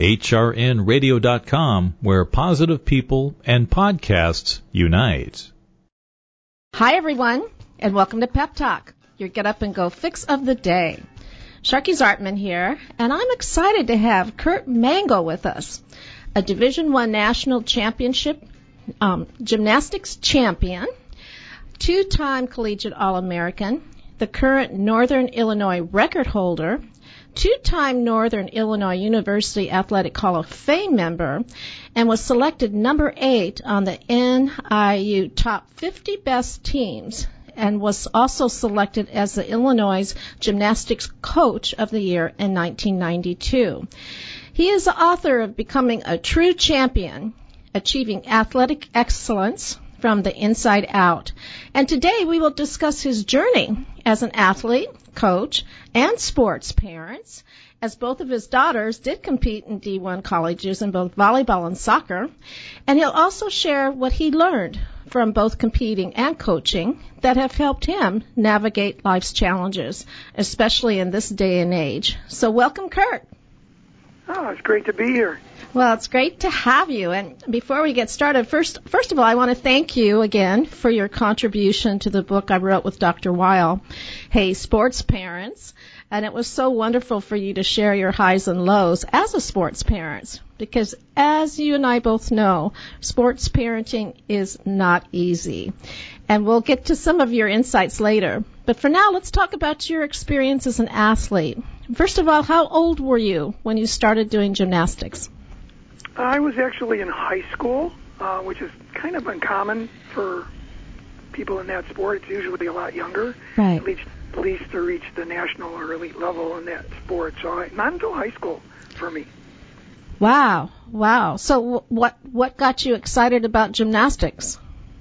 hrnradio.com, where positive people and podcasts unite. Hi, everyone, and welcome to Pep Talk, your Get Up and Go fix of the day. Sharky Zartman here, and I'm excited to have Kurt Mango with us, a Division I National Championship gymnastics champion, two-time collegiate All-American, the current Northern Illinois record holder, two-time Northern Illinois University Athletic Hall of Fame member, and was selected number 8 on the NIU Top 50 Best Teams, and was also selected as the Illinois Gymnastics Coach of the Year in 1992. He is the author of Becoming a True Champion, Achieving Athletic Excellence from the Inside Out. And today we will discuss his journey as an athlete, coach, and sports parent, as both of his daughters did compete in D1 colleges in both volleyball and soccer. And he'll also share what he learned from both competing and coaching that have helped him navigate life's challenges, especially in this day and age. So welcome, Kurt. Oh, it's great to be here. Well, it's great to have you. And before we get started, first of all, I want to thank you again for your contribution to the book I wrote with Dr. Weil, Hey, Sports Parents. And it was so wonderful for you to share your highs and lows as a sports parent, because as you and I both know, sports parenting is not easy. And we'll get to some of your insights later. But for now, let's talk about your experience as an athlete. First of all, how old were you when you started doing gymnastics? I was actually in high school, which is kind of uncommon for people in that sport. It's usually a lot younger, right? At least to reach the national or elite level in that sport. So not until high school for me. Wow. So what got you excited about gymnastics?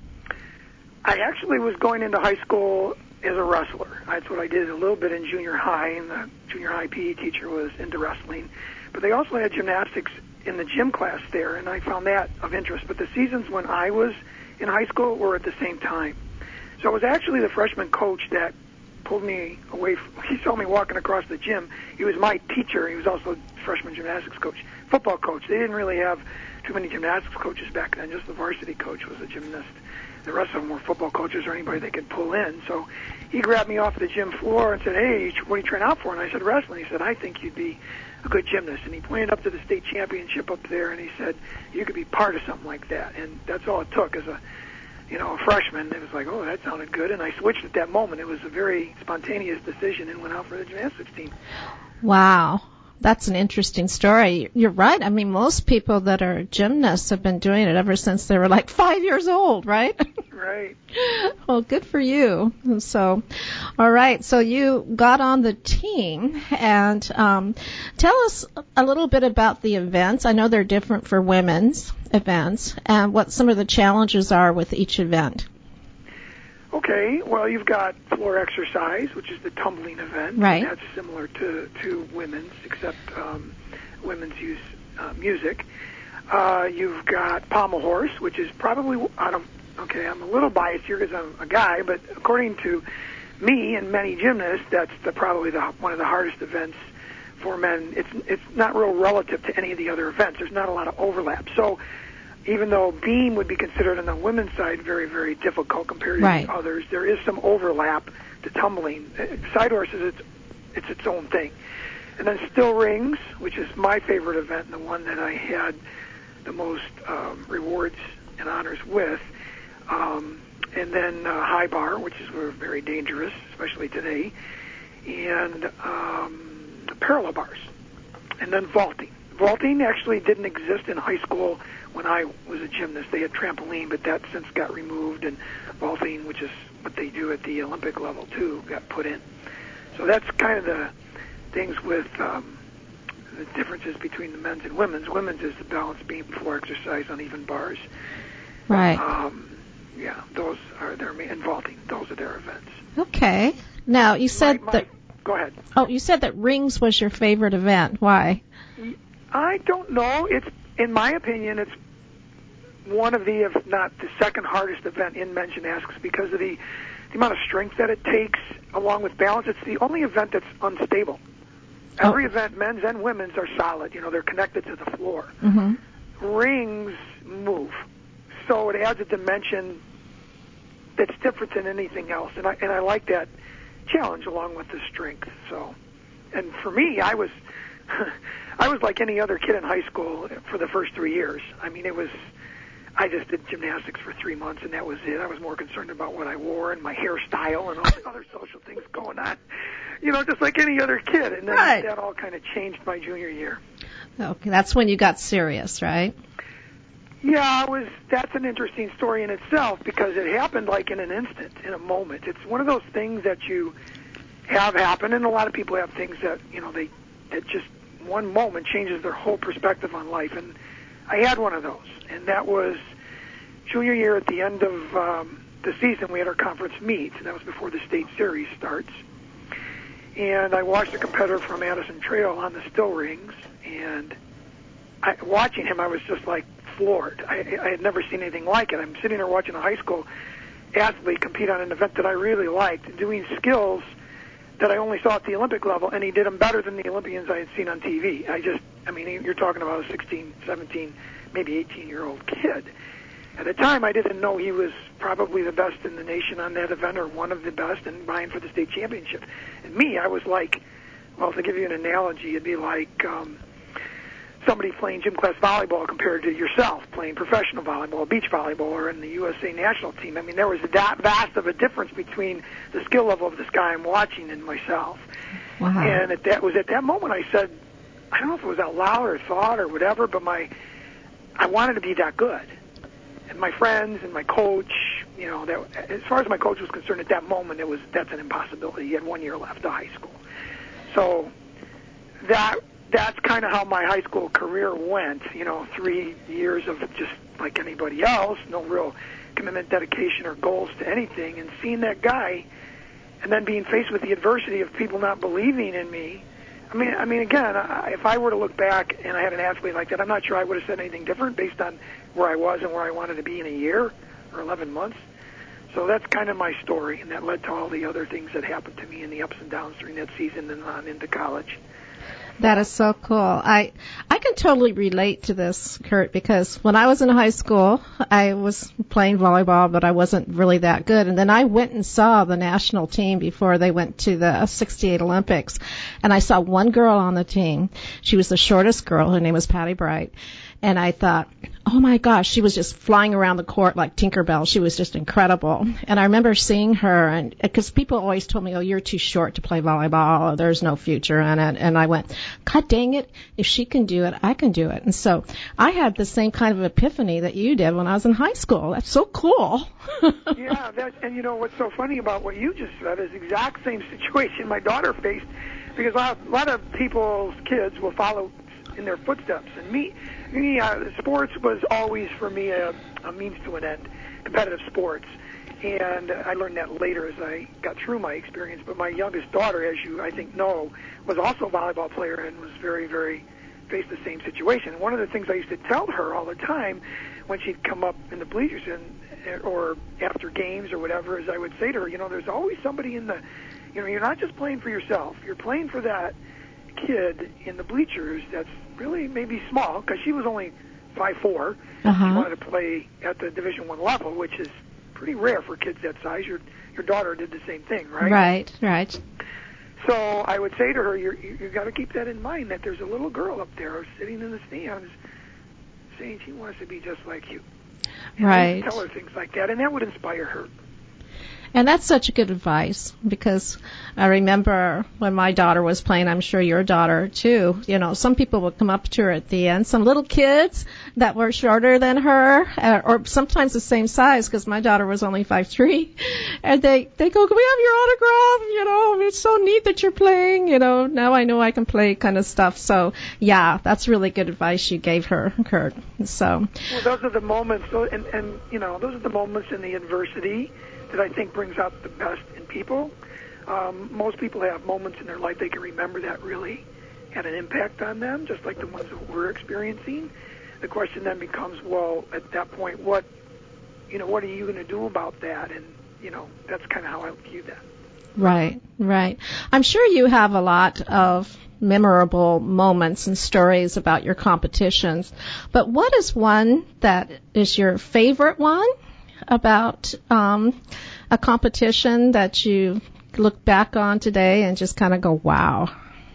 I actually was going into high school as a wrestler. That's what I did a little bit in junior high, and the junior high PE teacher was into wrestling. But they also had gymnastics in the gym class there, and I found that of interest. But the seasons when I was in high school were at the same time. So it was actually the freshman coach that pulled me away. He saw me walking across the gym. He was my teacher. He was also freshman gymnastics coach, football coach. They didn't really have too many gymnastics coaches back then. Just the varsity coach was a gymnast. The rest of them were football coaches or anybody they could pull in. So he grabbed me off the gym floor and said, "Hey, what are you trying out for?" And I said, "Wrestling." He said, "I think you'd be a good gymnast." And he pointed up to the state championship up there, and he said, "You could be part of something like that." And that's all it took as a freshman. It was like, oh, that sounded good. And I switched at that moment. It was a very spontaneous decision and went out for the gymnastics team. Wow. That's an interesting story. You're right. I mean, most people that are gymnasts have been doing it ever since they were like 5 years old, right? Right. Well, good for you. And so, all right. So you got on the team, and tell us a little bit about the events. I know they're different for women's events, and what some of the challenges are with each event. Okay, well, you've got floor exercise, which is the tumbling event. Right. That's similar to women's, except women's use music. You've got pommel horse, which is probably, I'm a little biased here because I'm a guy, but according to me and many gymnasts, that's probably one of the hardest events for men. It's not real relative to any of the other events. There's not a lot of overlap. So even though beam would be considered on the women's side very, very difficult compared to the others, there is some overlap to tumbling. Side horses, it's its own thing. And then still rings, which is my favorite event and the one that I had the most rewards and honors with. And then high bar, which is very dangerous, especially today. And parallel bars. And then vaulting. Vaulting actually didn't exist in high school when I was a gymnast. They had trampoline, but that since got removed, and vaulting, which is what they do at the Olympic level too, got put in. So that's kind of the things with the differences between the men's and women's. Women's is the balance beam, floor exercise, uneven bars. Right. Those are their main, and vaulting. Those are their events. Okay. Now, you said that... Go ahead. Oh, you said that rings was your favorite event. Why? I don't know. In my opinion, it's one of the, if not the second hardest event in men's gymnastics because of the amount of strength that it takes along with balance. It's the only event that's unstable. Every event, men's and women's, are solid. They're connected to the floor. Mm-hmm. Rings move, so it adds a dimension that's different than anything else, and I like that challenge along with the strength. So, and for me, I was like any other kid in high school for the first 3 years. I mean, I just did gymnastics for 3 months, and that was it. I was more concerned about what I wore and my hairstyle and all the other social things going on, just like any other kid. And then that all kind of changed my junior year. Okay, that's when you got serious, right? Yeah, that's an interesting story in itself because it happened like in an instant, in a moment. It's one of those things that you have happen, and a lot of people have things that, that just one moment changes their whole perspective on life. And I had one of those, and that was junior year at the end of the season. We had our conference meet, and that was before the state series starts. And I watched a competitor from Addison Trail on the still rings, and watching him, I was just like floored. I had never seen anything like it. I'm sitting there watching a high school athlete compete on an event that I really liked, doing skills that I only saw at the Olympic level, and he did them better than the Olympians I had seen on TV. You're talking about a 16, 17, maybe 18-year-old kid. At the time, I didn't know he was probably the best in the nation on that event or one of the best and vying for the state championship. And me, I was like, well, to give you an analogy, it'd be like somebody playing gym class volleyball compared to yourself playing professional volleyball, beach volleyball, or in the USA national team. I mean, there was that vast of a difference between the skill level of this guy I'm watching and myself. Wow. And at that moment I said, I don't know if it was out loud or thought or whatever, but I wanted to be that good. And my friends and my coach, as far as my coach was concerned at that moment, that's an impossibility. He had 1 year left of high school. So that's kind of how my high school career went, 3 years of just like anybody else, no real commitment, dedication, or goals to anything, and seeing that guy and then being faced with the adversity of people not believing in me. I mean, again, if I were to look back and I had an athlete like that, I'm not sure I would have said anything different based on where I was and where I wanted to be in a year or 11 months. So that's kind of my story, and that led to all the other things that happened to me and the ups and downs during that season and on into college. That is so cool. I can totally relate to this, Kurt, because when I was in high school, I was playing volleyball, but I wasn't really that good. And then I went and saw the national team before they went to the 68 Olympics. And I saw one girl on the team. She was the shortest girl. Her name was Patty Bright. And I thought, oh my gosh, she was just flying around the court like Tinkerbell. She was just incredible. And I remember seeing her, and because people always told me, oh, you're too short to play volleyball, or there's no future in it. And I went, God dang it, if she can do it, I can do it. And so I had the same kind of epiphany that you did when I was in high school. That's so cool. Yeah, and what's so funny about what you just said is the exact same situation my daughter faced, because a lot of people's kids will follow in their footsteps. And me, sports was always for me a means to an end, competitive sports. And I learned that later as I got through my experience. But my youngest daughter, as you, I think, know, was also a volleyball player and was very, very faced the same situation. One of the things I used to tell her all the time when she'd come up in the bleachers or after games or whatever is I would say to her, there's always somebody in the, you're not just playing for yourself. You're playing for that kid in the bleachers that's really maybe small, because she was only 5'4". She wanted to play at the Division I level, which is pretty rare for kids that size. Your daughter did the same thing, right? Right. So I would say to her, you got to keep that in mind, that there's a little girl up there sitting in the stands saying she wants to be just like you. And right. I would tell her things like that, and that would inspire her. And that's such good advice, because I remember when my daughter was playing, I'm sure your daughter too, some people would come up to her at the end, some little kids that were shorter than her, or sometimes the same size, because my daughter was only 5'3", and they go, can we have your autograph? It's so neat that you're playing, now I know I can play kind of stuff. So yeah, that's really good advice you gave her, Kurt. So. Well, those are the moments, and those are the moments in the adversity that I think brings out the best in people. Most people have moments in their life they can remember that really had an impact on them, just like the ones that we're experiencing. The question then becomes, well, at that point, what are you going to do about that? And, that's kind of how I view that. Right, right. I'm sure you have a lot of memorable moments and stories about your competitions, but what is one that is your favorite one about a competition that you look back on today and just kind of go, wow?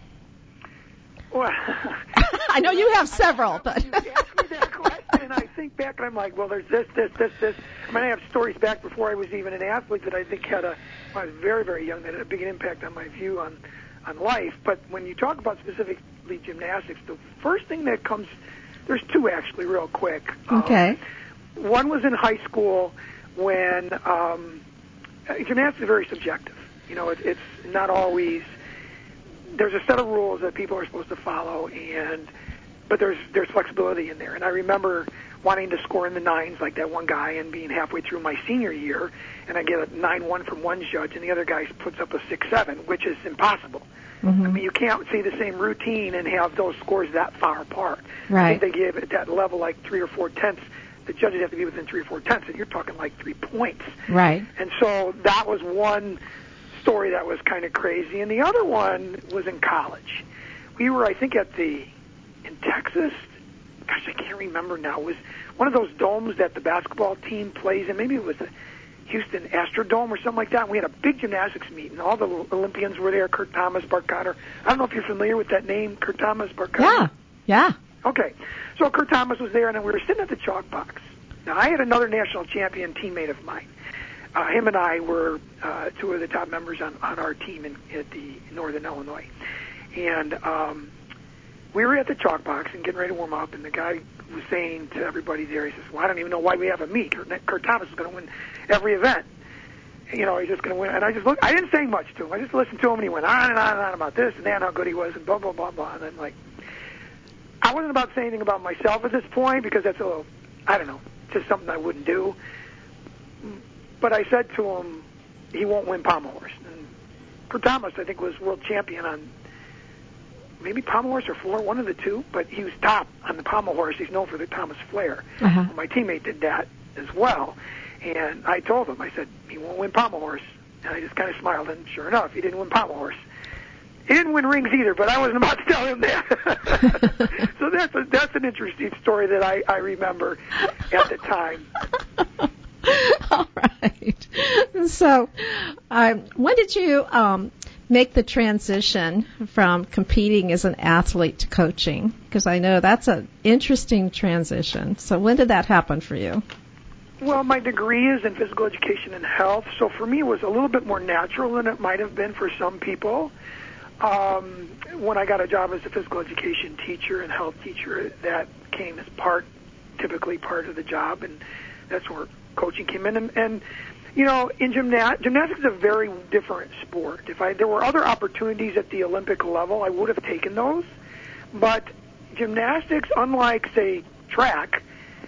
Well, I know you have several, but you ask me that question, and I think back, and I'm like, well, there's this. I mean, I have stories back before I was even an athlete that I think when I was very, very young, that had a big impact on my view on life. But when you talk about specifically gymnastics, the first thing that comes, there's two actually, real quick. Okay. One was in high school when gymnastics is very subjective. You know, it's not always. There's a set of rules that people are supposed to follow, but there's flexibility in there. And I remember wanting to score in the nines like that one guy, and being halfway through my senior year, and I get a 9-1 from one judge, and the other guy puts up a 6-7, which is impossible. Mm-hmm. I mean, you can't see the same routine and have those scores that far apart. Right. I think they give at that level like 3 or 4 tenths. The judges have to be within 3 or 4 tenths, and you're talking like 3 points. Right. And so that was one story that was kind of crazy. And the other one was in college. We were, I think, in Texas. Gosh, I can't remember now. It was one of those domes that the basketball team plays in. Maybe it was the Houston Astrodome or something like that. And we had a big gymnastics meet, and all the Olympians were there. Kurt Thomas, Bart Cotter. I don't know if you're familiar with that name, Kurt Thomas, Bart Cotter. Yeah. Okay. So Kurt Thomas was there, and then we were sitting at the chalk box. Now, I had another national champion teammate of mine. Him and I were two of the top members on our team at the Northern Illinois. And we were at the chalk box and getting ready to warm up, and the guy was saying to everybody there, he says, well, I don't even know why we have a meet. Kurt Thomas is going to win every event. You know, he's just going to win. And I just looked. I didn't say much to him. I just listened to him, and he went on and on and on about this and that, and how good he was, and blah, blah, blah, blah. And I'm like, I wasn't about to say anything about myself at this point, because that's a little, I don't know, just something I wouldn't do. But I said to him, he won't win pommel horse. And Kurt Thomas, I think, was world champion on maybe pommel horse or floor, one of the two, but he was top on the pommel horse. He's known for the Thomas Flair. Uh-huh. My teammate did that as well. And I told him, I said, he won't win pommel horse. And I just kind of smiled, and sure enough, he didn't win pommel horse. He didn't win rings either, but I wasn't about to tell him that. So that's an interesting story that I remember at the time. All right. So, when did you make the transition from competing as an athlete to coaching? Because I know that's an interesting transition. So when did that happen for you? Well, my degree is in physical education and health, so for me it was a little bit more natural than it might have been for some people. When I got a job as a physical education teacher and health teacher, that came as typically part of the job, and that's where coaching came in. And you know, in gymnastics is a very different sport. If there were other opportunities at the Olympic level, I would have taken those. But gymnastics, unlike, say, track,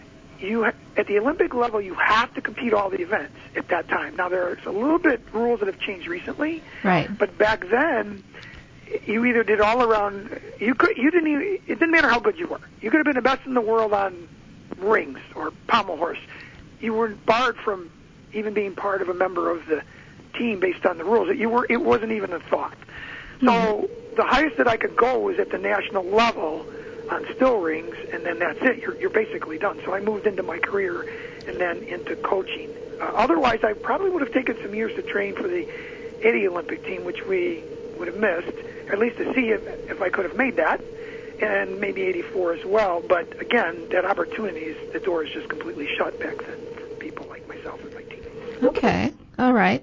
at the Olympic level, you have to compete all the events at that time. Now, there's a little bit rules that have changed recently. Right. But back then, you either did all around. It didn't matter how good you were. You could have been the best in the world on rings or pommel horse. You were barred from even being part of a member of the team based on the rules. It wasn't even a thought. So the highest that I could go was at the national level on still rings, and then that's it. You're basically done. So I moved into my career and then into coaching. Otherwise, I probably would have taken some years to train for the 80 Olympic team, which we would have missed, or at least to see if I could have made that, and maybe 84 as well. But again, that opportunity, the door is just completely shut back then for people like myself and my team. Okay. All right.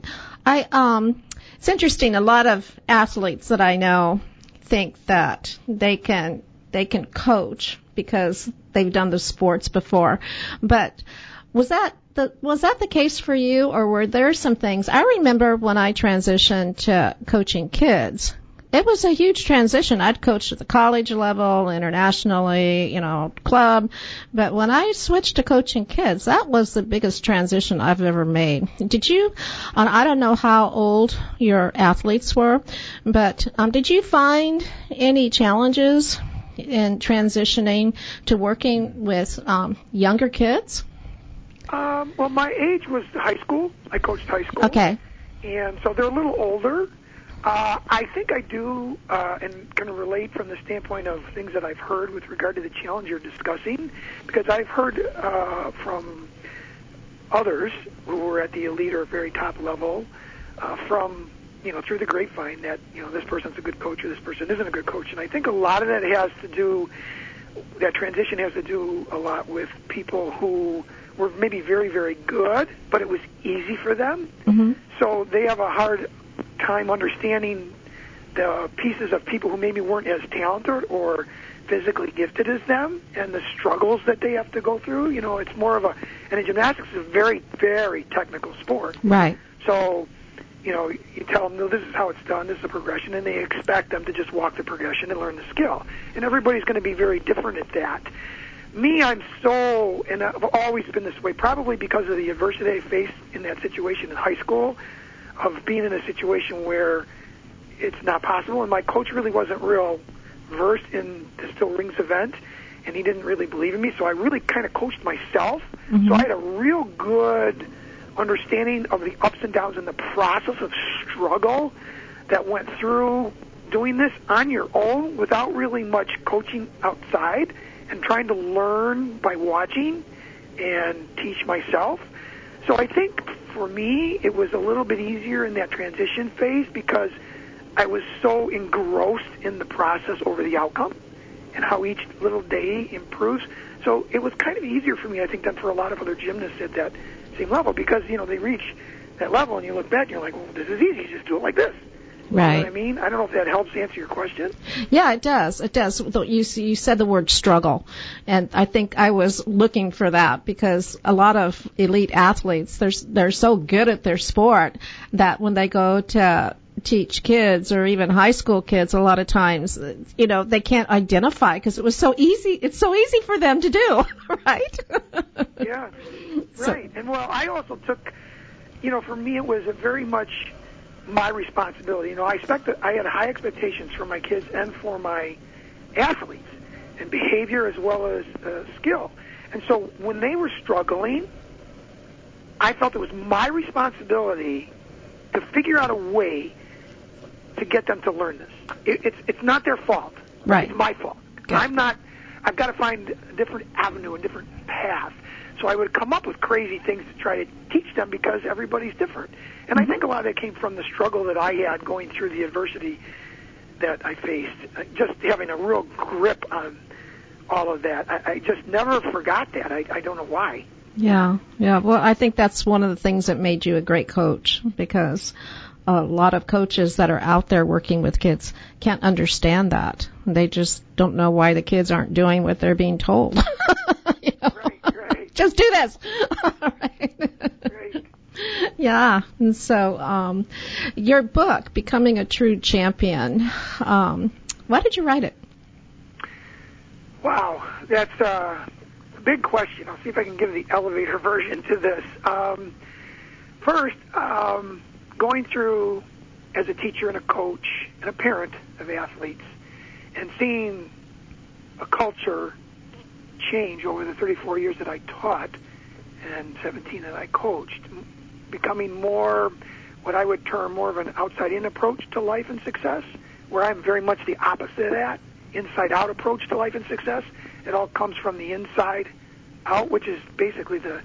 It's interesting. A lot of athletes that I know think that they can coach because they've done the sports before. But was that the case for you, or were there some things? I remember when I transitioned to coaching kids, it was a huge transition. I'd coached at the college level, internationally, club. But when I switched to coaching kids, that was the biggest transition I've ever made. Did you, I don't know how old your athletes were, but did you find any challenges in transitioning to working with younger kids? Well, my age was high school. I coached high school. Okay. And so they're a little older. I think I do, and kind of relate from the standpoint of things that I've heard with regard to the challenge you're discussing, because I've heard from others who were at the elite or very top level, from, through the grapevine that, this person's a good coach or this person isn't a good coach. And I think a lot of that that transition has to do a lot with people who were maybe very, very good, but it was easy for them. Mm-hmm. So they have a hard time understanding the pieces of people who maybe weren't as talented or physically gifted as them and the struggles that they have to go through. It's more of and in gymnastics is a very, very technical sport. Right. So, you tell them, no, this is how it's done, this is a progression, and they expect them to just walk the progression and learn the skill. And everybody's going to be very different at that. Me, and I've always been this way, probably because of the adversity I faced in that situation in high school, of being in a situation where it's not possible. And my coach really wasn't real versed in the Still Rings event, and he didn't really believe in me, so I really kind of coached myself. Mm-hmm. So I had a real good understanding of the ups and downs and the process of struggle that went through doing this on your own without really much coaching outside and trying to learn by watching and teach myself. So I think for me it was a little bit easier in that transition phase because I was so engrossed in the process over the outcome and how each little day improves. So it was kind of easier for me, I think, than for a lot of other gymnasts at that same level because, they reach that level and you look back and you're like, well, this is easy. You just do it like this. Right. You know what I mean? I don't know if that helps answer your question. Yeah, it does. It does. You said the word struggle, and I think I was looking for that because a lot of elite athletes, they're so good at their sport that when they go to teach kids or even high school kids, a lot of times, they can't identify because it was so easy. It's so easy for them to do, right? Yeah, right. And well, I also took, for me it was a very much my responsibility. I had high expectations for my kids and for my athletes, and behavior as well as skill. And so when they were struggling, I felt it was my responsibility to figure out a way to get them to learn this. It's not their fault. Right. It's my fault. Yeah. I've got to find a different avenue, a different path. So I would come up with crazy things to try to teach them because everybody's different. And I think a lot of it came from the struggle that I had going through the adversity that I faced, just having a real grip on all of that. I just never forgot that. I don't know why. Yeah. Well, I think that's one of the things that made you a great coach because a lot of coaches that are out there working with kids can't understand that. They just don't know why the kids aren't doing what they're being told. Right. Just do this. Right. Yeah. And so, your book, Becoming a True Champion, why did you write it? Wow, that's a big question. I'll see if I can give the elevator version to this. First, going through as a teacher and a coach and a parent of athletes and seeing a culture change over the 34 years that I taught and 17 that I coached, becoming more what I would term more of an outside-in approach to life and success, where I'm very much the opposite of that, inside-out approach to life and success. It all comes from the inside out, which is basically the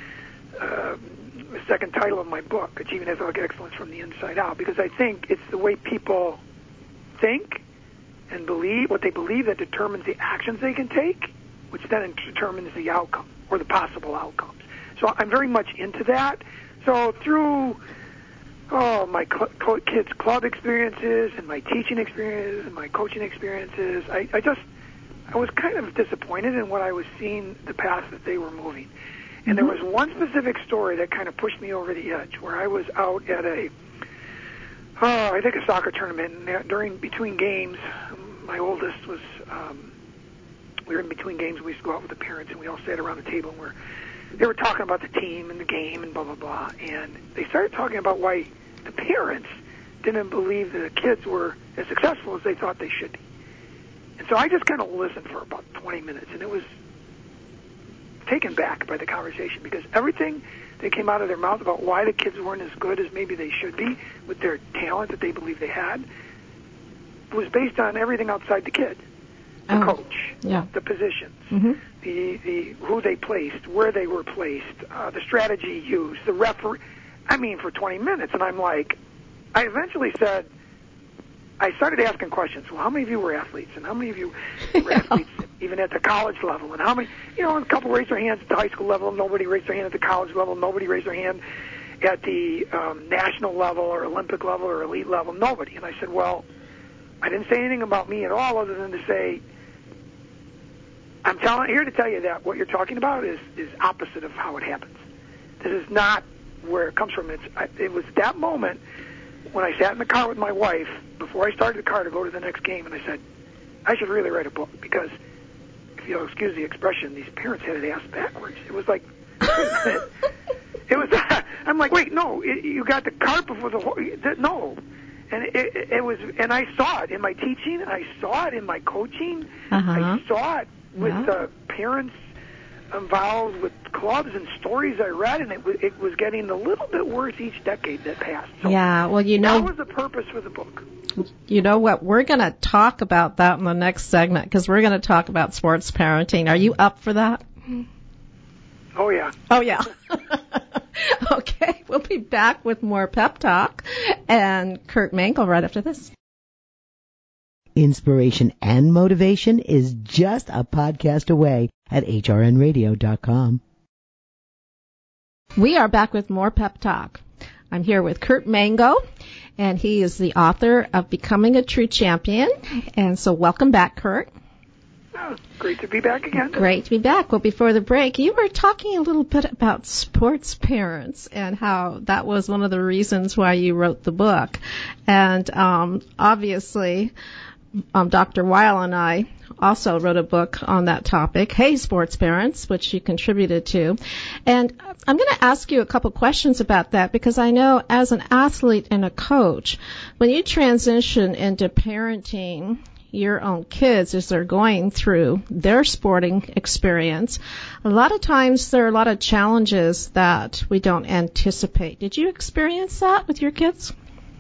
second title of my book, Achieving Athletic Excellence from the Inside Out, because I think it's the way people think and believe, what they believe, that determines the actions they can take, which then determines the outcome or the possible outcomes. So I'm very much into that. So through my kids' club experiences and my teaching experiences and my coaching experiences, I was kind of disappointed in what I was seeing, the path that they were moving. And there was one specific story that kind of pushed me over the edge, where I was out at a soccer tournament, and between games, my oldest was, we were in between games, we used to go out with the parents, and we all sat around the table, and they were talking about the team and the game and blah, blah, blah, and they started talking about why the parents didn't believe the kids were as successful as they thought they should be. And so I just kind of listened for about 20 minutes, and it was taken back by the conversation because everything that came out of their mouth about why the kids weren't as good as maybe they should be with their talent that they believed they had was based on everything outside the kid. The coach, the positions, the who they placed, where they were placed, the strategy used, the referee. I mean, for 20 minutes, and I'm like, I eventually said, I started asking questions. Well, how many of you were athletes, and how many of you were athletes even at the college level, and how many? A couple raised their hands at the high school level. Nobody raised their hand at the college level. Nobody raised their hand at the national level or Olympic level or elite level. Nobody. And I said, well, I didn't say anything about me at all, other than to say, I'm here to tell you that what you're talking about is opposite of how it happens. This is not where it comes from. It was that moment when I sat in the car with my wife before I started the car to go to the next game, and I said, I should really write a book because, if you'll excuse the expression, these parents had it ass backwards. It was like, it was. I'm like, wait, no, you got the cart before the horse. No. And it was, and I saw it in my teaching, I saw it in my coaching, I saw it with parents involved with clubs and stories I read, and it was getting a little bit worse each decade that passed. So that was the purpose for the book. You know what? We're going to talk about that in the next segment because we're going to talk about sports parenting. Are you up for that? Oh, yeah. Oh, yeah. Okay, we'll be back with more Pep Talk and Kurt Mangle right after this. Inspiration and motivation is just a podcast away at hrnradio.com. We are back with more Pep Talk. I'm here with Kurt Mango, and he is the author of Becoming a True Champion. And so welcome back, Kurt. Oh, great to be back again. Great to be back. Well, before the break, you were talking a little bit about sports parents and how that was one of the reasons why you wrote the book. And obviously, Dr. Weil and I also wrote a book on that topic, Hey Sports Parents, which you contributed to. And I'm going to ask you a couple questions about that because I know as an athlete and a coach, when you transition into parenting your own kids as they're going through their sporting experience, a lot of times there are a lot of challenges that we don't anticipate. Did you experience that with your kids?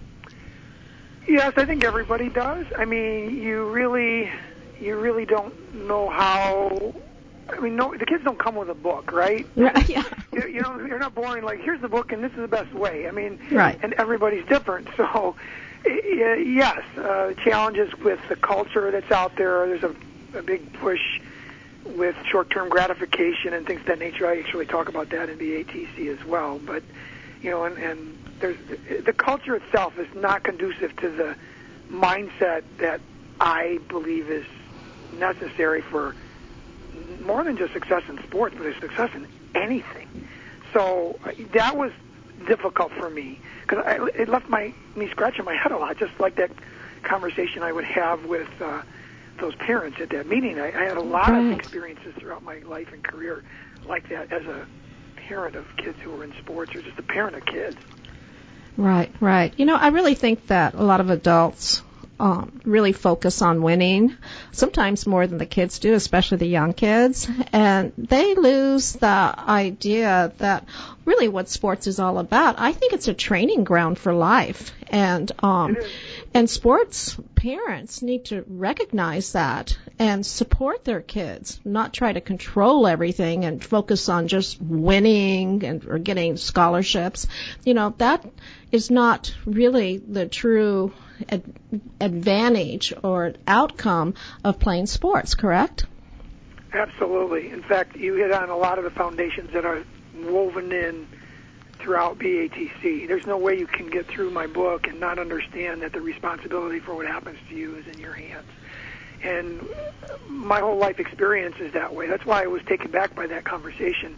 Yes, I think everybody does. I mean, you really don't know how. I mean, no, the kids don't come with a book, right? Right. Yeah. You're not born like, here's the book and this is the best way. I mean, right. And everybody's different. So, yes, challenges with the culture that's out there. There's a big push with short-term gratification and things of that nature. I actually talk about that in the ATC as well. But, and the culture itself is not conducive to the mindset that I believe is necessary for more than just success in sports, but a success in anything. So that was difficult for me because it left me scratching my head a lot, just like that conversation I would have with those parents at that meeting. I had a lot of experiences throughout my life and career like that as a parent of kids who were in sports or just a parent of kids. Right. I really think that a lot of adults really focus on winning, sometimes more than the kids do, especially the young kids, and they lose the idea that really what sports is all about. I think it's a training ground for life, and sports parents need to recognize that and support their kids, not try to control everything and focus on just winning or getting scholarships. That is not really the true advantage or outcome of playing sports, correct? Absolutely. In fact, you hit on a lot of the foundations that are woven in throughout BATC. There's no way you can get through my book and not understand that the responsibility for what happens to you is in your hands. And my whole life experience is that way. That's why I was taken back by that conversation,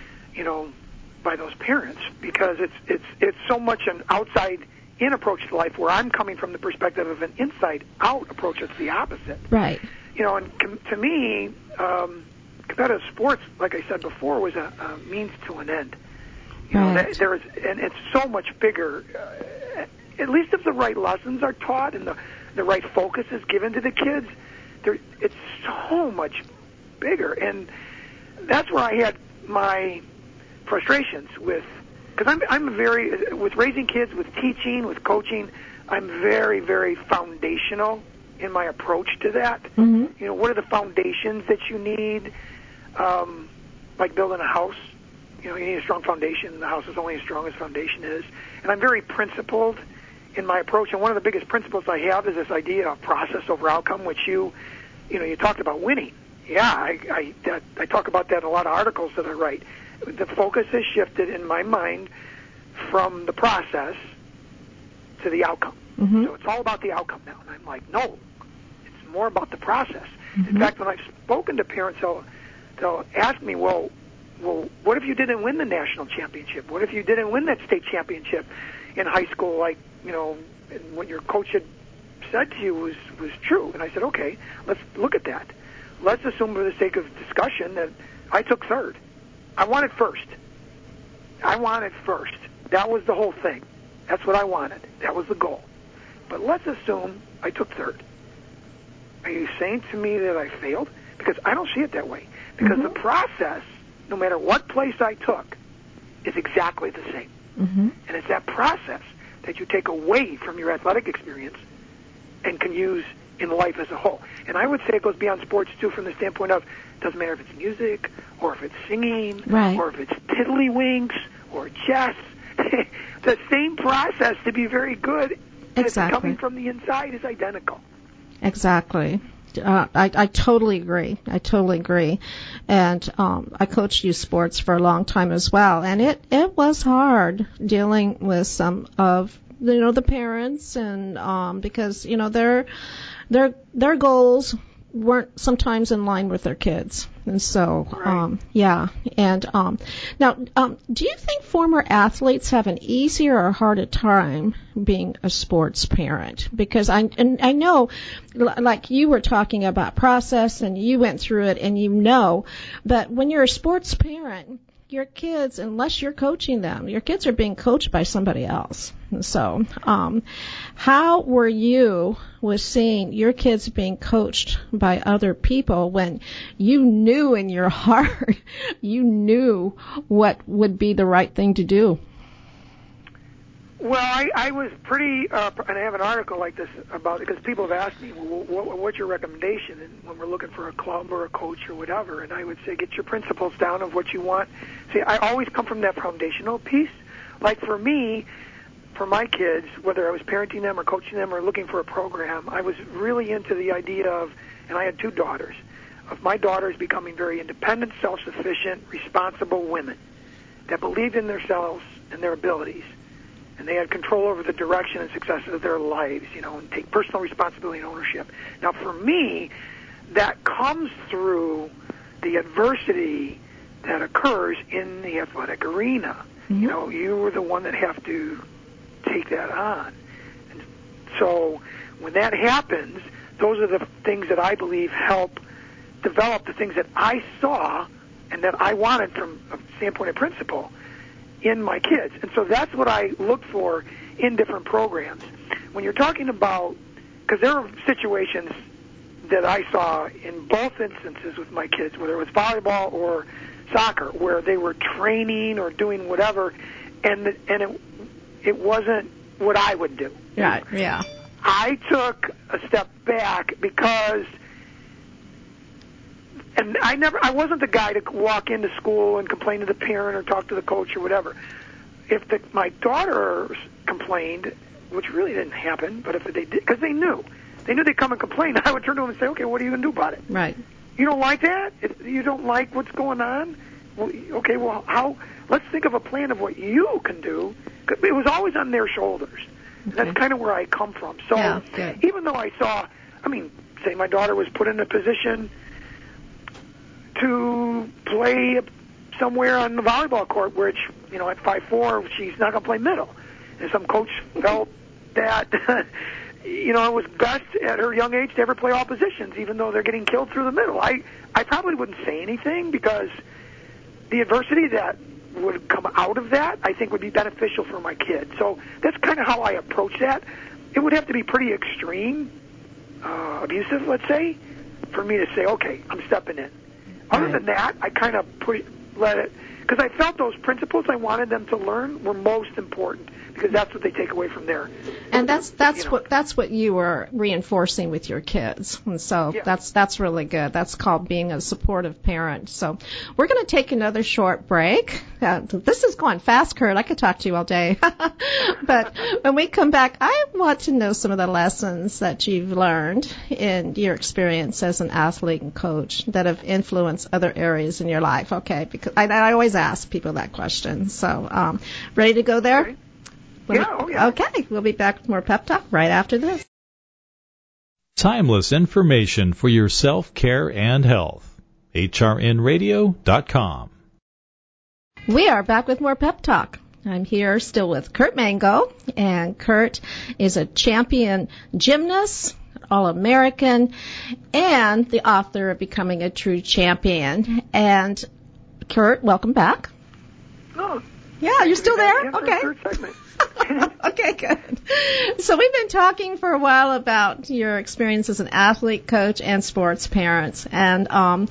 by those parents, because it's so much an outside-in approach to life, where I'm coming from the perspective of an inside-out approach. It's the opposite. Right. And to me, competitive sports, like I said before, was a means to an end. And it's so much bigger. At least if the right lessons are taught and the right focus is given to the kids, it's so much bigger. And that's where I had my frustrations with, because I'm very, with raising kids, with teaching, with coaching, I'm very, very foundational in my approach to that. Mm-hmm. You know, what are the foundations that you need? Like building a house, you know, you need a strong foundation. The house is only as strong as foundation is. And I'm very principled in my approach. And one of the biggest principles I have is this idea of process over outcome, which you talked about winning. Yeah, I talk about that in a lot of articles that I write. The focus has shifted in my mind from the process to the outcome. Mm-hmm. So it's all about the outcome now. And I'm like, no, it's more about the process. Mm-hmm. In fact, when I've spoken to parents, they'll ask me, well, what if you didn't win the national championship? What if you didn't win that state championship in high school, like, you know, and what your coach had said to you was true? And I said, okay, let's look at that. Let's assume for the sake of discussion that I took third. I wanted first. That was the whole thing. That's what I wanted. That was the goal. But let's assume I took third. Are you saying to me that I failed? Because I don't see it that way. Because Mm-hmm. the process, no matter what place I took, is exactly the same. Mm-hmm. And it's that process that you take away from your athletic experience and can use in life as a whole. And I would say it goes beyond sports, too, from the standpoint of it doesn't matter if it's music or if it's singing Right. or if it's tiddlywinks or chess. The same process to be very good Exactly. coming from the inside is identical. Exactly. I totally agree. And I coached youth sports for a long time as well, and it was hard dealing with some of the parents, and because their goals weren't sometimes in line with their kids, and so Right. yeah. And now, do you think former athletes have an easier or harder time being a sports parent? Because I know, like you were talking about process, and you went through it, and but when you're a sports parent, your kids, unless you're coaching them, your kids are being coached by somebody else. And so, how were you with seeing your kids being coached by other people when you knew in your heart, you knew what would be the right thing to do? Well, I was pretty, and I have an article like this about it because people have asked me, well, what's your recommendation? And when we're looking for a club or a coach or whatever, and I would say, get your principles down of what you want. See, I always come from that foundational piece. Like for me, for my kids, whether I was parenting them or coaching them or looking for a program, I was really into the idea of, and I had 2 daughters, of my daughters becoming very independent, self-sufficient, responsible women that believed in themselves and their abilities. And they had control over the direction and success of their lives, and take personal responsibility and ownership. Now, for me, that comes through the adversity that occurs in the athletic arena. Mm-hmm. You were the one that have to take that on. And so when that happens, those are the things that I believe help develop the things that I saw and that I wanted from a standpoint of principle in my kids. And so that's what I look for in different programs. When you're talking about, because there are situations that I saw in both instances with my kids, whether it was volleyball or soccer, where they were training or doing whatever, and it wasn't what I would do. Right, yeah. I took a step back because, and I wasn't the guy to walk into school and complain to the parent or talk to the coach or whatever. If my daughters complained, which really didn't happen, but if they did, because they knew they'd come and complain, I would turn to them and say, okay, what are you going to do about it? Right. You don't like that? You don't like what's going on? Well, okay, well, let's think of a plan of what you can do. It was always on their shoulders. Okay. That's kind of where I come from. So yeah, even though I saw, say my daughter was put in a position to play somewhere on the volleyball court, which, at 5'4", she's not going to play middle. And some coach felt that, it was best at her young age to ever play all positions, even though they're getting killed through the middle. I probably wouldn't say anything because the adversity that would come out of that, I think, would be beneficial for my kids. So that's kind of how I approach that. It would have to be pretty extreme, abusive, let's say, for me to say, okay, I'm stepping in. Other than that, I kind of let it, because I felt those principles I wanted them to learn were most important, because that's what they take away from there. And that's what you were reinforcing with your kids, and so that's really good. That's called being a supportive parent. So we're going to take another short break. This is going fast, Kurt. I could talk to you all day. But when we come back, I want to know some of the lessons that you've learned in your experience as an athlete and coach that have influenced other areas in your life. Okay, because I always ask people that question. So ready to go there? Okay. Yeah. Okay, we'll be back with more Pep Talk right after this. Timeless information for your self-care and health. HRNradio.com. We are back with more Pep Talk. I'm here still with Kurt Mango, and Kurt is a champion gymnast, All-American, and the author of Becoming a True Champion. And Kurt, welcome back. Oh, yeah, you're still there? Okay. Third segment. Okay, good. So we've been talking for a while about your experience as an athlete, coach, and sports parent, and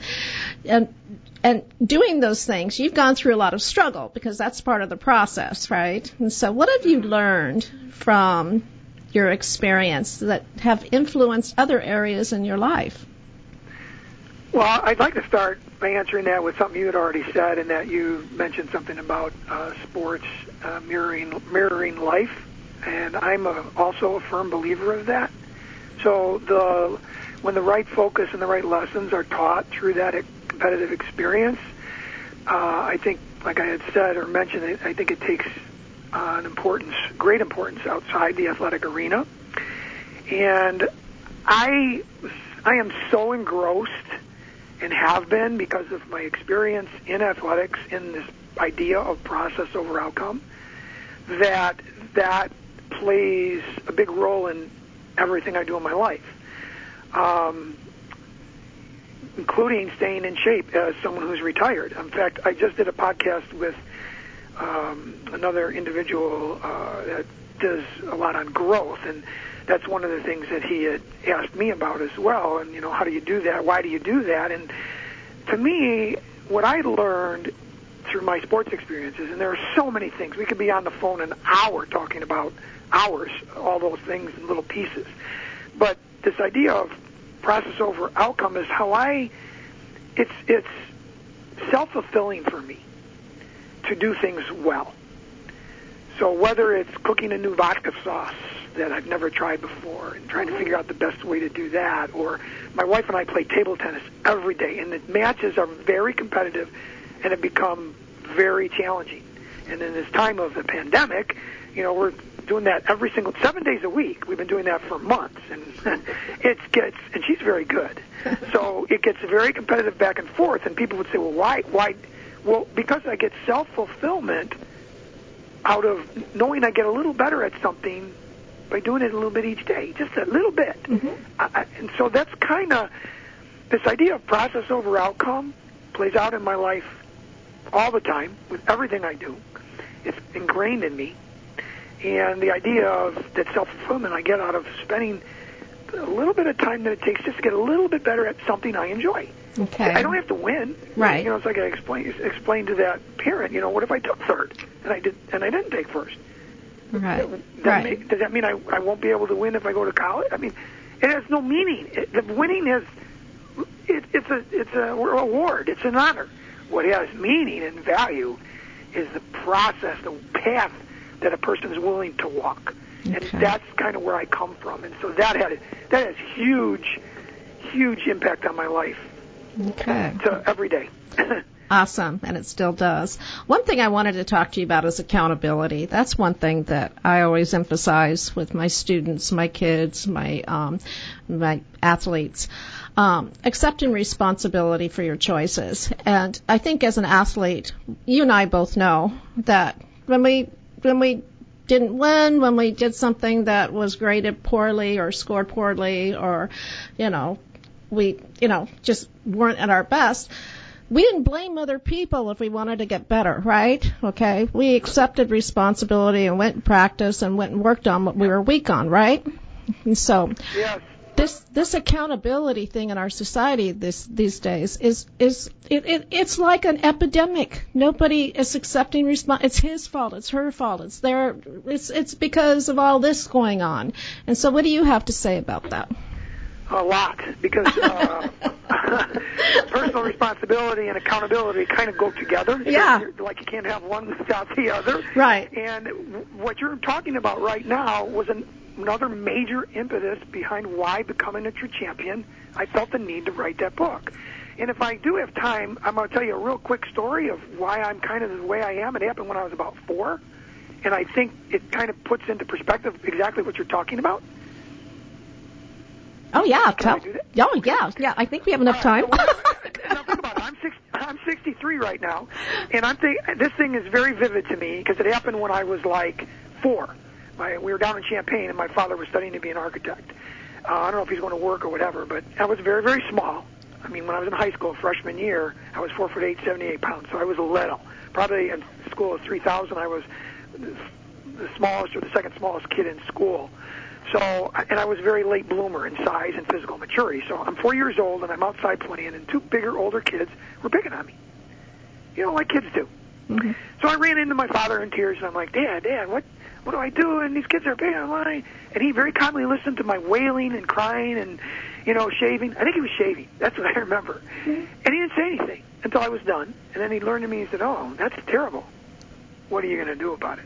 doing those things. You've gone through a lot of struggle because that's part of the process, right? And so, what have you learned from your experience that have influenced other areas in your life? Well, I'd like to start by answering that with something you had already said, and that you mentioned something about sports mirroring life, and I'm also a firm believer of that. So when the right focus and the right lessons are taught through that competitive experience, I think, like I had said or mentioned, I think it takes great importance outside the athletic arena. And I am so engrossed, and have been, because of my experience in athletics, in this idea of process over outcome, that plays a big role in everything I do in my life, including staying in shape as someone who's retired. In fact, I just did a podcast with another individual that does a lot on growth, and that's one of the things that he had asked me about as well. And, how do you do that? Why do you do that? And to me, what I learned through my sports experiences, and there are so many things. We could be on the phone an hour talking about all those things in little pieces. But this idea of process over outcome is how it's self-fulfilling for me to do things well. So whether it's cooking a new vodka sauce that I've never tried before and trying to figure out the best way to do that, or my wife and I play table tennis every day, and the matches are very competitive and have become very challenging. And in this time of the pandemic, we're doing that 7 days a week. We've been doing that for months, and and she's very good. So it gets very competitive back and forth, and people would say, well, why? Well, because I get self-fulfillment out of knowing I get a little better at something by doing it a little bit each day, just a little bit. Mm-hmm. And so that's kind of, this idea of process over outcome plays out in my life all the time with everything I do. It's ingrained in me. And the idea of that self-fulfillment I get out of spending a little bit of time that it takes just to get a little bit better at something I enjoy. Okay. I don't have to win. Right. It's like I explained to that parent, what if I took third and I didn't take first? Right. Does that mean I won't be able to win if I go to college? I mean, it has no meaning. The winning it's a reward. It's an honor. What has meaning and value is the process, the path that a person is willing to walk. Okay. And that's kind of where I come from. And so that has huge impact on my life. Okay. So every day. Awesome, and it still does. One thing I wanted to talk to you about is accountability. That's one thing that I always emphasize with my students, my kids, my athletes. Accepting responsibility for your choices. And I think as an athlete, you and I both know that when we didn't win, when we did something that was graded poorly or scored poorly, or, we, just weren't at our best, we didn't blame other people if we wanted to get better, right? Okay? We accepted responsibility and went and practiced and went and worked on what we were weak on, right? And so yes. this accountability thing in our society these days it's like an epidemic. Nobody is accepting response. It's his fault. It's her fault. It's because of all this going on. And so, what do you have to say about that? A lot, because personal responsibility and accountability kind of go together. Yeah. Like you can't have one without the other. Right. And what you're talking about right now was another major impetus behind why becoming a true champion, I felt the need to write that book. And if I do have time, I'm going to tell you a real quick story of why I'm kind of the way I am. It happened when I was about 4, and I think it kind of puts into perspective exactly what you're talking about. Oh, yeah. Can I do that? Oh, yeah. I think we have enough time. Now, think about it. I'm 63 right now, and this thing is very vivid to me because it happened when I was like 4. We were down in Champaign, and my father was studying to be an architect. I don't know if he's going to work or whatever, but I was very, very small. I mean, when I was in high school, freshman year, I was 4'8", 78 pounds, so I was little. Probably in school of 3,000, I was the smallest or the second smallest kid in school. So, and I was a very late bloomer in size and physical maturity. So I'm 4 years old, and I'm outside playing, and 2 bigger, older kids were picking on me. You know, like kids do. Mm-hmm. So I ran into my father in tears, and I'm like, Dad, what do I do? And these kids are picking on me. And he very calmly listened to my wailing and crying and, shaving. I think he was shaving. That's what I remember. Mm-hmm. And he didn't say anything until I was done. And then he learned to me, he said, oh, that's terrible. What are you going to do about it?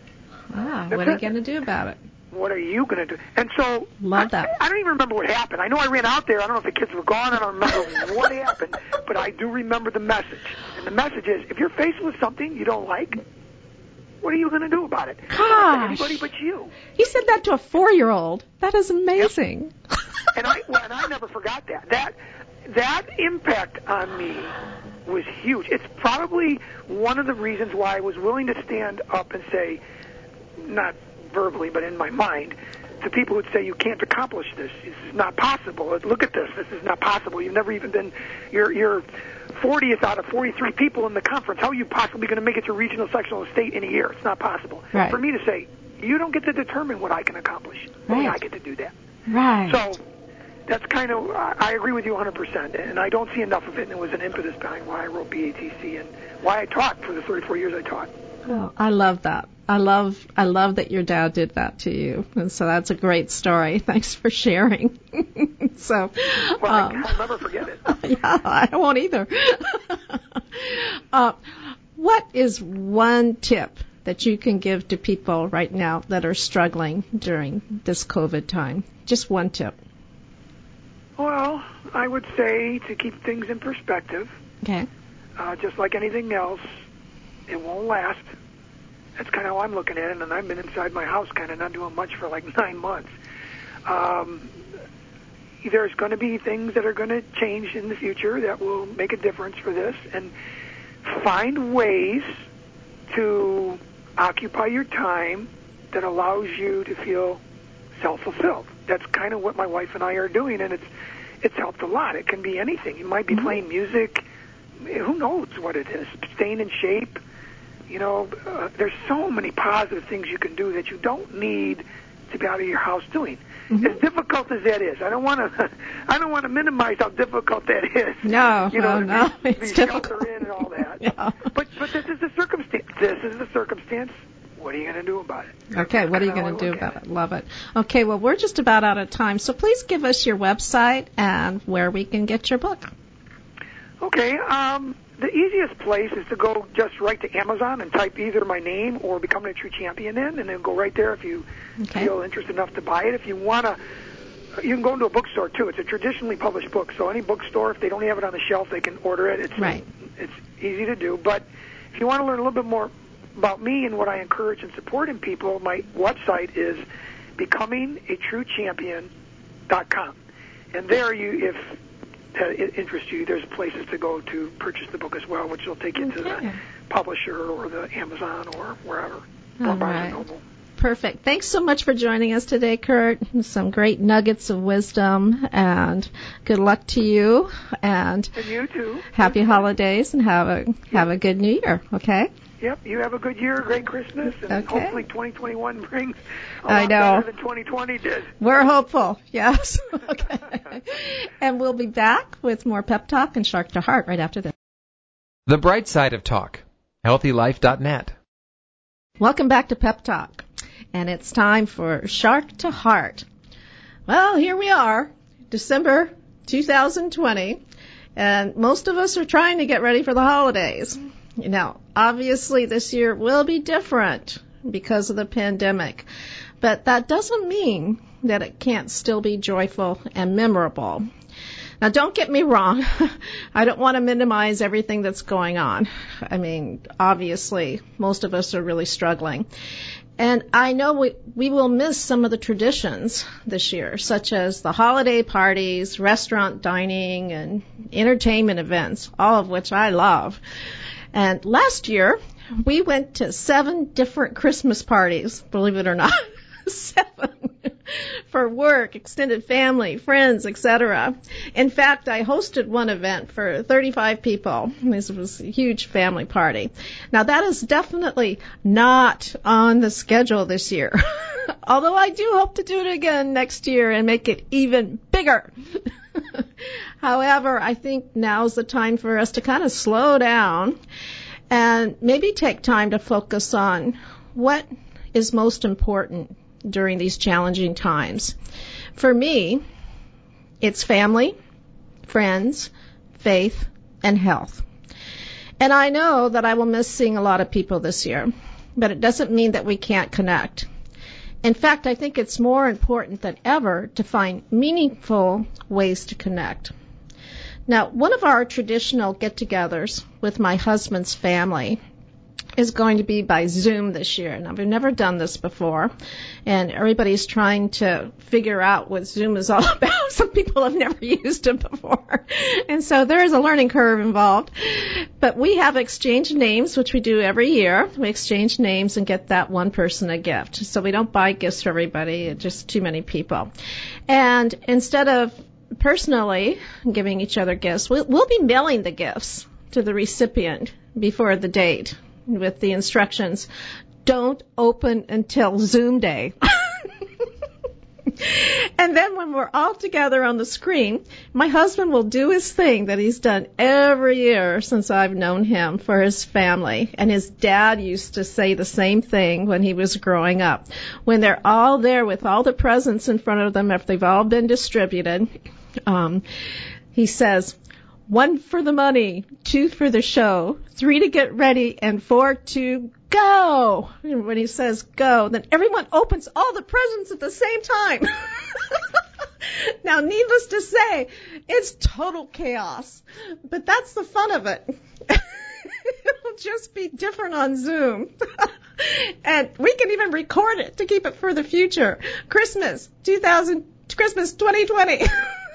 Ah, what are you going to do about it? What are you going to do? And so Love that. I don't even remember what happened. I know I ran out there. I don't know if the kids were gone. I don't remember what happened. But I do remember the message. And the message is, if you're faced with something you don't like, what are you going to do about it? Gosh. Anybody but you. He said that to a 4-year-old. That is amazing. Yep. And I never forgot that. That impact on me was huge. It's probably one of the reasons why I was willing to stand up and say, not verbally, but in my mind, to people who'd say, you can't accomplish this. This is not possible. Look at this. This is not possible. You've never even been, you're 40th out of 43 people in the conference. How are you possibly going to make it to regional, sectional, state in a year? It's not possible. Right. For me to say, you don't get to determine what I can accomplish. Only I get to do that. Right. So that's kind of, I agree with you 100%, and I don't see enough of it, and it was an impetus behind why I wrote BATC and why I taught for the 34 years I taught. Oh, I love that. I love that your dad did that to you, and so that's a great story. Thanks for sharing. So, well, I'll never forget it. Yeah, I won't either. What is one tip that you can give to people right now that are struggling during this COVID time? Just one tip. Well, I would say to keep things in perspective. Okay. Just like anything else, it won't last. That's kind of how I'm looking at it, and I've been inside my house kind of not doing much for like 9 months. There's going to be things that are going to change in the future that will make a difference for this, and find ways to occupy your time that allows you to feel self-fulfilled. That's kind of what my wife and I are doing, and it's helped a lot. It can be anything. You might be playing music. Who knows what it is? Staying in shape. There's so many positive things you can do that you don't need to be out of your house doing. Mm-hmm. As difficult as that is, I don't want to minimize how difficult that is. No, no, it's difficult. In and all that. Yeah. But this is the circumstance. This is the circumstance. What are you going to do about it? Okay, what are you going to do about it? Love it. Okay, well, we're just about out of time, so please give us your website and where we can get your book. Okay, the easiest place is to go just right to Amazon and type either my name or Becoming a True Champion in, and then go right there if you feel interested enough to buy it. If you want to, you can go into a bookstore, too. It's a traditionally published book, so any bookstore, if they don't have it on the shelf, they can order it. It's easy to do. But if you want to learn a little bit more about me and what I encourage and support in people, my website is becomingatruechampion.com. And there, if it interests you, there's places to go to purchase the book as well, which will take you to the publisher or the Amazon or wherever. Or Barnes & Noble. Perfect. Thanks so much for joining us today, Kurt. Some great nuggets of wisdom, and good luck to you. And you too. Happy holidays, and have a good New Year. Okay. Yep. You have a good year, a great Christmas, and Okay. hopefully 2021 brings a I lot know. better than 2020 did. We're hopeful, yes. Okay. And we'll be back with more Pep Talk and Shark to Heart right after this. The Bright Side of Talk. HealthyLife.net. Welcome back to Pep Talk. And it's time for Shark to Heart. Well, here we are, December 2020, and most of us are trying to get ready for the holidays. Now, obviously this year will be different because of the pandemic, but that doesn't mean that it can't still be joyful and memorable. Now, don't get me wrong. I don't want to minimize everything that's going on. I mean, obviously, most of us are really struggling. And I know we will miss some of the traditions this year, such as the holiday parties, restaurant dining, and entertainment events, all of which I love. And last year, we went to 7 different Christmas parties, believe it or not. 7 for work, extended family, friends, etc. In fact, I hosted one event for 35 people. This was a huge family party. Now, that is definitely not on the schedule this year, although I do hope to do it again next year and make it even bigger. However, I think now's the time for us to kind of slow down and maybe take time to focus on what is most important during these challenging times. For me, it's family, friends, faith, and health. And I know that I will miss seeing a lot of people this year, but it doesn't mean that we can't connect. In fact, I think it's more important than ever to find meaningful ways to connect. Now, one of our traditional get-togethers with my husband's family is going to be by Zoom this year. Now, we've never done this before, and everybody's trying to figure out what Zoom is all about. Some people have never used it before, and so there is a learning curve involved. But we have exchanged names, which we do every year. We exchange names and get that one person a gift. So we don't buy gifts for everybody, it's just too many people. And instead of personally giving each other gifts, we'll be mailing the gifts to the recipient before the date, with the instructions, don't open until Zoom day. And then when we're all together on the screen, my husband will do his thing that he's done every year since I've known him for his family. And his dad used to say the same thing when he was growing up. When they're all there with all the presents in front of them, if they've all been distributed, he says, 1 for the money, 2 for the show, 3 to get ready, and 4 to go. And when he says go, then everyone opens all the presents at the same time. Now, needless to say, it's total chaos. But that's the fun of it. It'll just be different on Zoom. And we can even record it to keep it for the future. Christmas 2020.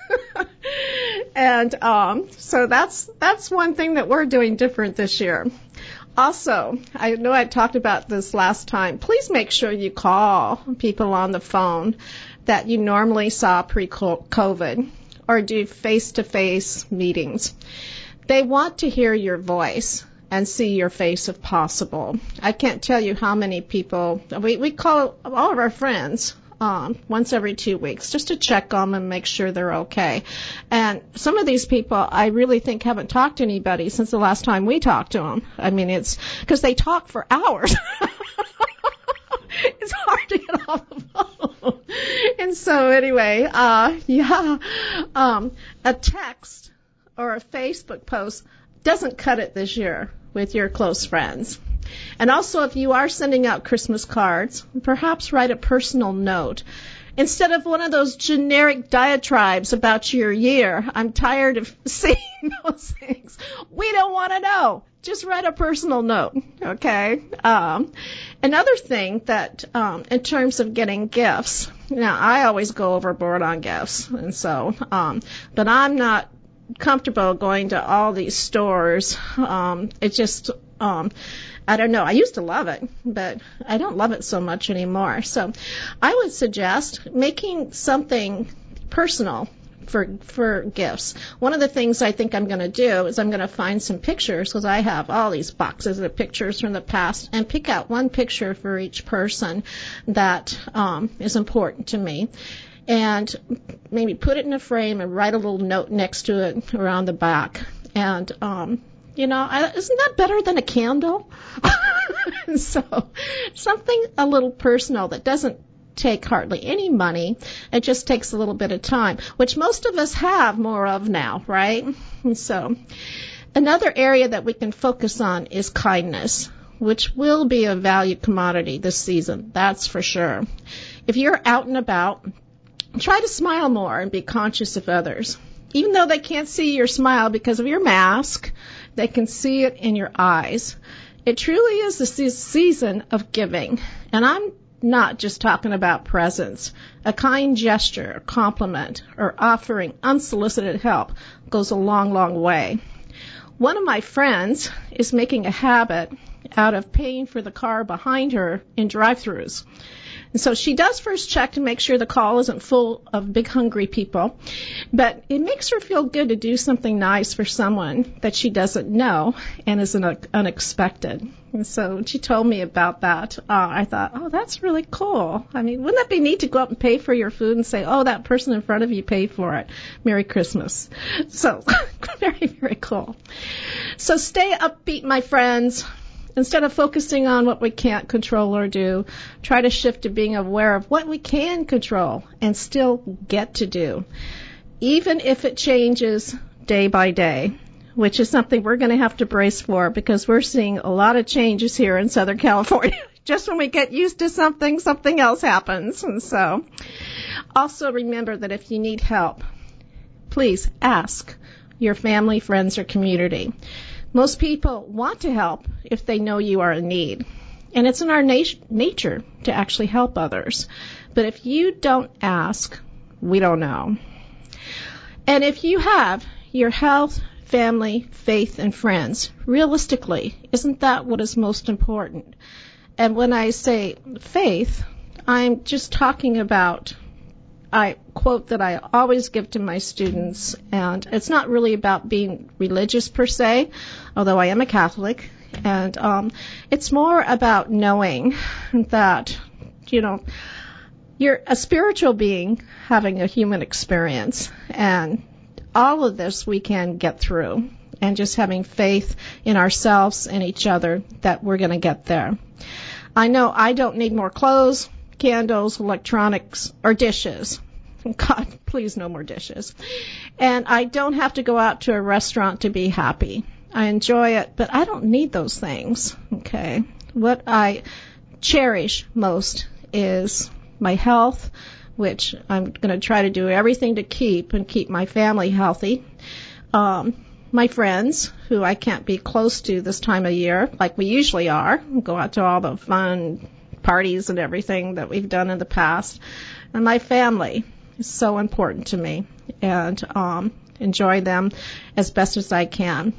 And so that's one thing that we're doing different this year. Also, I know I talked about this last time. Please make sure you call people on the phone that you normally saw pre-COVID, or do face-to-face meetings. They want to hear your voice and see your face if possible. I can't tell you how many people, we call all of our friends once every 2 weeks just to check on them and make sure they're okay. And some of these people I really think haven't talked to anybody since the last time we talked to them. I mean, it's because they talk for hours. It's hard to get off the phone. And so anyway, a text or a Facebook post doesn't cut it this year with your close friends. And also, if you are sending out Christmas cards, perhaps write a personal note. Instead of one of those generic diatribes about your year, I'm tired of seeing those things. We don't want to know. Just write a personal note, okay? Another thing that, in terms of getting gifts, now I always go overboard on gifts, and so, but I'm not comfortable going to all these stores. It just, I don't know. I used to love it, but I don't love it so much anymore. So I would suggest making something personal for gifts. One of the things I think I'm going to do is I'm going to find some pictures, because I have all these boxes of pictures from the past, and pick out one picture for each person that is important to me, and maybe put it in a frame and write a little note next to it around the back. And isn't that better than a candle? So something a little personal that doesn't take hardly any money. It just takes a little bit of time, which most of us have more of now, right? And so another area that we can focus on is kindness, which will be a valued commodity this season, that's for sure. If you're out and about, try to smile more and be conscious of others. Even though they can't see your smile because of your mask, they can see it in your eyes. It truly is the season of giving. And I'm not just talking about presents. A kind gesture, a compliment, or offering unsolicited help goes a long, long way. One of my friends is making a habit out of paying for the car behind her in drive-thrus. And so she does first check to make sure the call isn't full of big hungry people, but it makes her feel good to do something nice for someone that she doesn't know and is unexpected. And so when she told me about that, I thought, oh, that's really cool. I mean, wouldn't that be neat to go up and pay for your food and say, oh, that person in front of you paid for it. Merry Christmas. So very, very cool. So stay upbeat, my friends. Instead of focusing on what we can't control or do, try to shift to being aware of what we can control and still get to do, even if it changes day by day, which is something we're going to have to brace for because we're seeing a lot of changes here in Southern California. Just when we get used to something, something else happens. And so also remember that if you need help, please ask your family, friends, or community. Most people want to help if they know you are in need. And it's in our nature to actually help others. But if you don't ask, we don't know. And if you have your health, family, faith, and friends, realistically, isn't that what is most important? And when I say faith, I'm just talking about a quote that I always give to my students, and it's not really about being religious per se, although I am a Catholic, and it's more about knowing that, you're a spiritual being having a human experience, and all of this we can get through, and just having faith in ourselves and each other that we're going to get there. I know I don't need more clothes, candles, electronics, or dishes. God, please, no more dishes. And I don't have to go out to a restaurant to be happy. I enjoy it, but I don't need those things, okay? What I cherish most is my health, which I'm going to try to do everything to keep my family healthy. My friends, who I can't be close to this time of year, like we usually are, go out to all the fun parties and everything that we've done in the past. And my family is so important to me, and enjoy them as best as I can.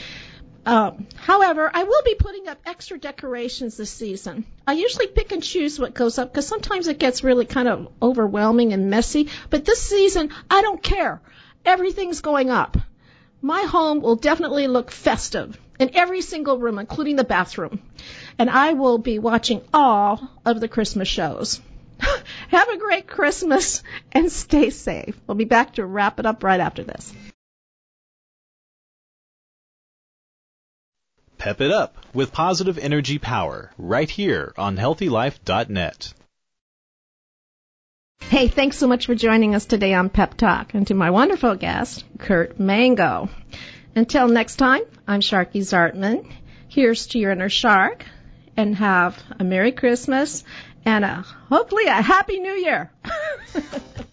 However, I will be putting up extra decorations this season. I usually pick and choose what goes up because sometimes it gets really kind of overwhelming and messy. But this season, I don't care. Everything's going up. My home will definitely look festive in every single room, including the bathroom. And I will be watching all of the Christmas shows. Have a great Christmas and stay safe. We'll be back to wrap it up right after this. Pep it up with positive energy power right here on HealthyLife.net. Hey, thanks so much for joining us today on Pep Talk, and to my wonderful guest, Kurt Mango. Until next time, I'm Sharky Zartman. Here's to your inner shark, and have a Merry Christmas and hopefully a Happy New Year.